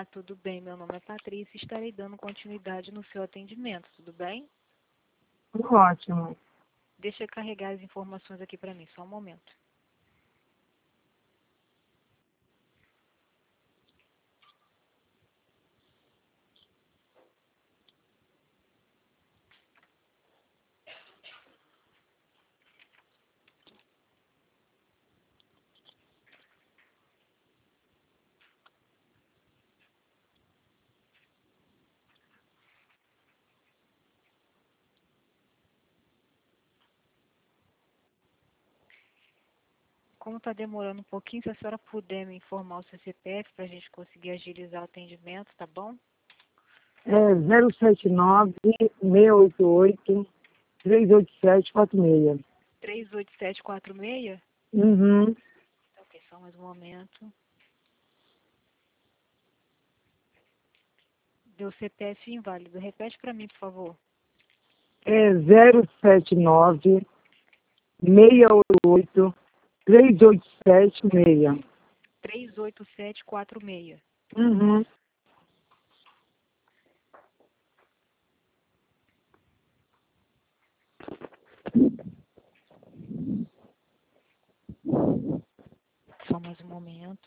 Olá, tudo bem? Meu nome é Patrícia e estarei dando continuidade no seu atendimento, tudo bem? Tudo ótimo. Deixa eu carregar as informações aqui para mim, só um momento. Como está demorando um pouquinho, se a senhora puder me informar o seu CPF para a gente conseguir agilizar o atendimento, tá bom? É 079-688-38746. 38746? Uhum. Ok, só mais um momento. Deu CPF inválido. Repete para mim, por favor. É 079-688-38746. 38746. Uhum. Só mais um momento.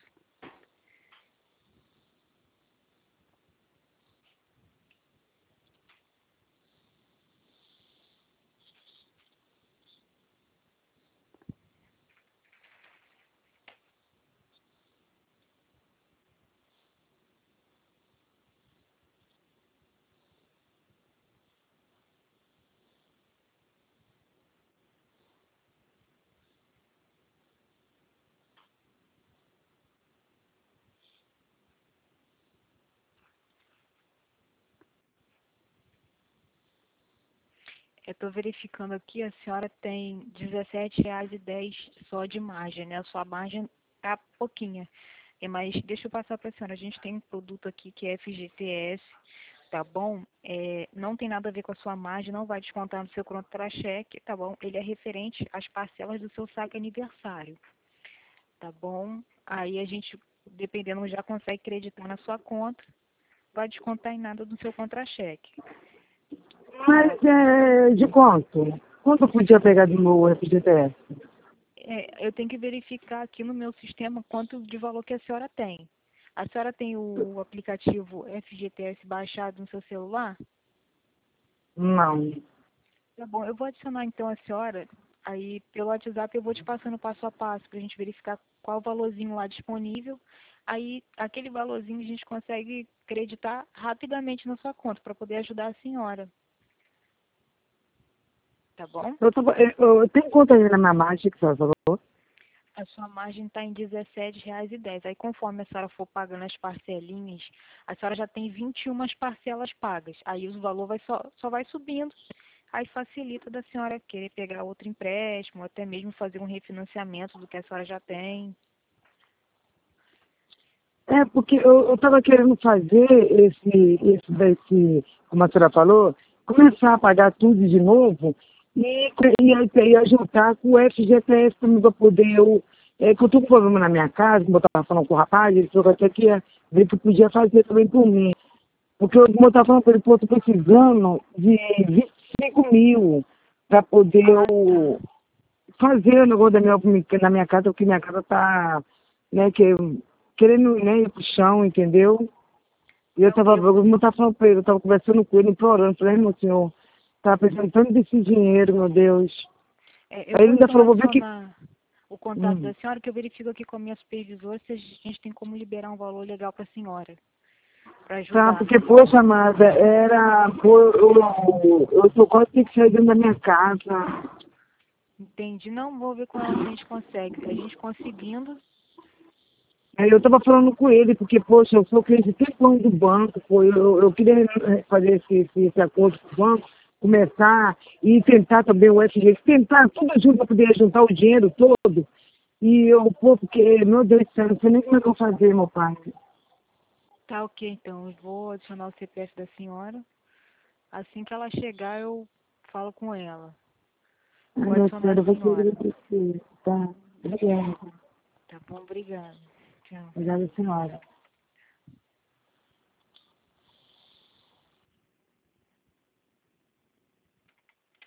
Eu estou verificando aqui, a senhora tem R$17,10 só de margem, né? A sua margem tá pouquinha. Mas deixa eu passar para a senhora. A gente tem um produto aqui que é FGTS, tá bom? Não tem nada a ver com a sua margem, não vai descontar no seu contra-cheque, tá bom? Ele é referente às parcelas do seu saque aniversário, tá bom? Aí a gente, dependendo, já consegue creditar na sua conta, vai descontar em nada do seu contra-cheque. Mas de quanto? Quanto eu podia pegar de meu FGTS? Eu tenho que verificar aqui no meu sistema quanto de valor que a senhora tem. A senhora tem o aplicativo FGTS baixado no seu celular? Não. Tá bom, eu vou adicionar então a senhora, aí pelo WhatsApp eu vou te passando passo a passo para a gente verificar qual o valorzinho lá disponível. Aí aquele valorzinho a gente consegue creditar rapidamente na sua conta para poder ajudar a senhora. Tá bom? Eu tenho conta aí na minha margem que a senhora falou. A sua margem está em R$17,10. Aí, conforme a senhora for pagando as parcelinhas, a senhora já tem 21 parcelas pagas. Aí, o valor só vai subindo. Aí, facilita da senhora querer pegar outro empréstimo, ou até mesmo fazer um refinanciamento do que a senhora já tem. É, porque eu estava querendo fazer como a senhora falou, começar a pagar tudo de novo e aí juntar com o FGTS também para poder que eu estou com problema na minha casa, como eu estava falando com o rapaz, ele falou até que ia ver que podia fazer também por mim. Porque como eu estava falando com ele, pô, eu estou precisando de 25 mil para poder Ah, eu tá. fazer o negócio na minha casa, porque minha casa está, né, querendo, né, ir pro chão, entendeu? E Tá ok. como eu estava falando com ele, eu estava conversando com ele, implorando, falei, meu senhor, estava precisando tanto desse dinheiro, meu Deus. Eu Aí vou ele ainda então falou, vou ver que. adicionar o contato Hum. da senhora, que eu verifico aqui com a minha supervisora se a gente tem como liberar um valor legal para a senhora, para Tá, ajudar. porque, poxa, amada, eu tô quase que sair dentro da minha casa. Entendi. Não, vou ver com ela se a gente consegue. Se a gente conseguindo, Aí eu estava falando com ele, porque, poxa, eu sou cliente tempão do banco, pô, eu queria fazer esse acordo com o banco, começar e tentar também o FGTS, tentar tudo junto para poder juntar o dinheiro todo. E eu, pô, porque, meu Deus do céu, não sei nem como é que eu vou fazer, meu pai. tá ok, então. Eu vou adicionar o CPF da senhora. Assim que ela chegar, eu falo com ela. Ai, Vou meu adicionar senhor, eu a vou te senhora. agradecer, tá? Obrigada. Tá bom? Obrigada. Tchau. Obrigada, senhora.